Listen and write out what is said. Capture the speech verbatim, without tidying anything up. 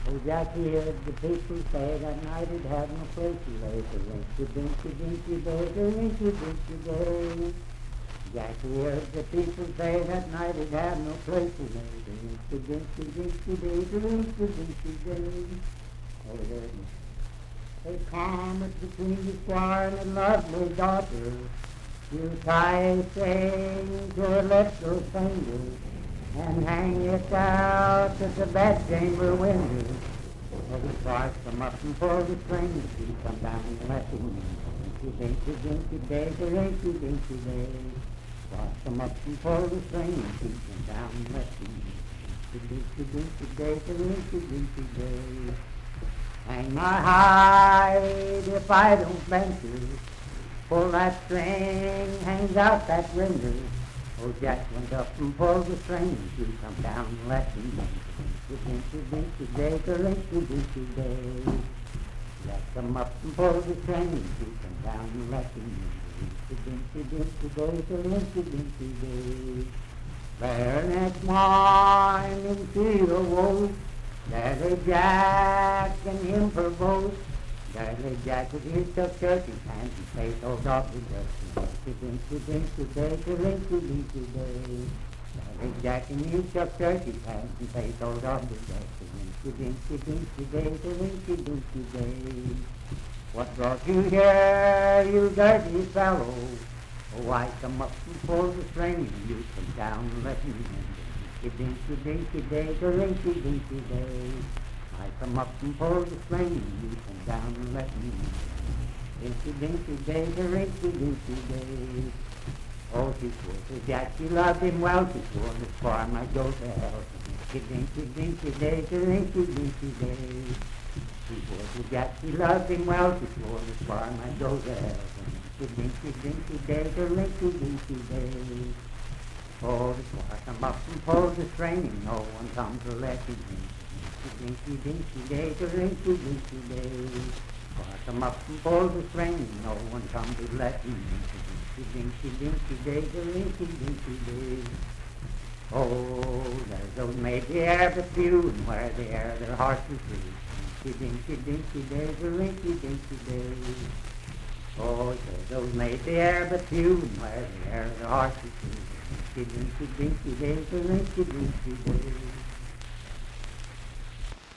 Oh, Jackie heard the people say that night he'd have no place to lay. The rinky dinky dinky day, the rinky dinky day. Jackie heard the people say that night he'd have no place to lay. The rinky dinky dinky day, the rinky dinky day. Oh, there they comment between the squire and the lovely daughter. You tie a string to her little finger and hang it out at the bedchamber window. Well, the squire come up and pull the string, she come down and let him in. Dinky, dinky, dinky day, the dinky, dinky day. Squire come up and pull the string, she come down and let him in. Dinky, dinky day, the dinky, dinky day. Hang my hide if I don't venture. Pull that string, hangs out that window. Oh, Jack went up and pulled the string. She come down and let him in. Dinky, dinky day, the dinky, dinky day. Jack come up and pulled the string. She come down and let him in. Dinky, dinky day, the dinky, dinky day. There next morning she awoke. Daddy Jack and him for both. Daddy Jack with his tuck turkey pants and face all doggy dirty. Dinky, dinky day, the dinky, dinky day. Daddy Jack and his tuck turkey pants and face all doggy dirty. Dinky, dinky, dinky day, the dinky, dinky day. What brought you here, you dirty fellow? Oh, I come up and pull the string and you come down and let me in. Dinky, dinky day, the dinky, dinky day. I come up and pull the string and you come down and let me in. Dinky, dinky day, the dinky, dinky day. Oh, she swore to Jack, she loved him well. She swore this farm I'd go to hell. Dinky, dinky, dinky day, the dinky, dinky day. She swore to Jack, she loved him well. She swore this farm I'd go to hell. Dinky, dinky, dinky day, the dinky, dinky day. Oh, the squire come up and pulled the string and no one comes to let him in. Dinky, dinky day, the dinky, dinky day. Squire come up and pulled the string and no one comes to let him in. Dinky, dinky day, the dinky, dinky day. Oh, there's those made the air but few and where the air their hearts are free. Dinky, dinky day, the dinky, dinky day. Oh, there's those made the air but few and where the air their hearts are free. Dinky, dinky, dinky day, the dinky, dinky day.